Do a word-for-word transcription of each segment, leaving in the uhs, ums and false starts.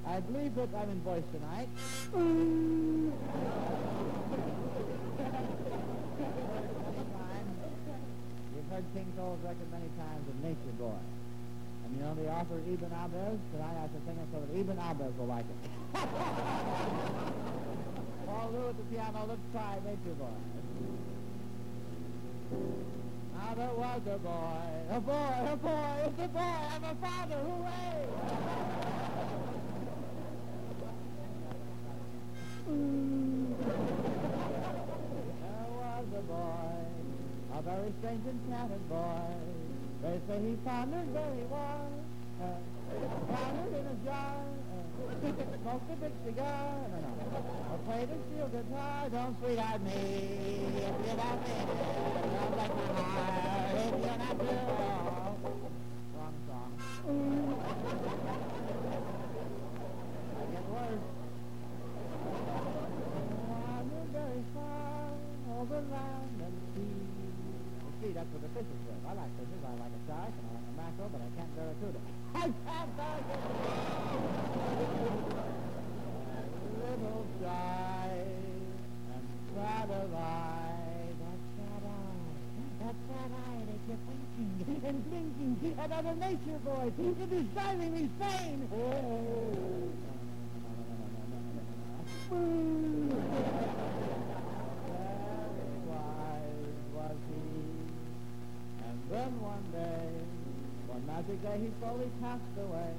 I believe that I'm in voice tonight. You've heard King Cole's record many times of Nature Boy. And you know the author Ibn Abez? Tonight I should sing it so that Ibn Abez will like it. Paul Lou at the piano, let's try Nature Boy. Now there was a boy, a boy, a boy, it's a boy, I'm a father, hooray! There was a boy, a very strange enchanted boy. They say he pondered very well, uh, pondered in a jar, uh, smoked a big cigar, no, no, or played a steel guitar. Don't sweetheart me if you don't mean it. Don't break my heart if you're not true. Wrong song. I get worse. Wandered very far over land and sea. See, that's what the fishes live. I like fishes. I like a shark and I like a mackerel, but I can't barracuda. I can't barracuda! Little shy and sad of eye, that sad eye, that sad eye, they keep winking and blinking at other nature boys. It is driving me sane. Oh. Then one day, one magic day, he slowly passed away.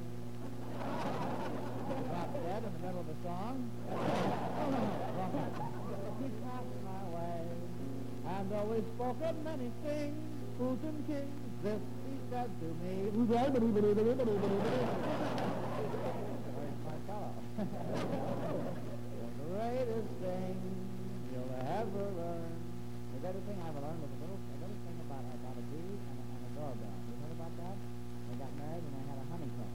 Not dead in the middle of the song. Oh, no, no, wrong one. He passed my way, and though we spoke of many things, fools and kings, this he said to me. Where's my fellow? The greatest thing you'll ever learn. The greatest thing I ever learned was a little, a little thing about, about a bee and a, and a doorbell. You heard about that? They got married and they had a honeycomb.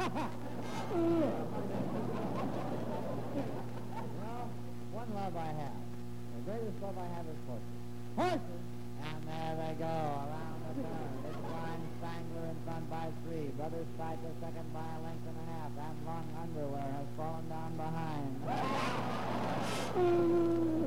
Well, one love I have. The greatest love I have is horses. Horses! And there they go, around the turn. It's blind Spangler in front by three. Brother Spiker second by a length and a half. And long underwear has fallen down behind.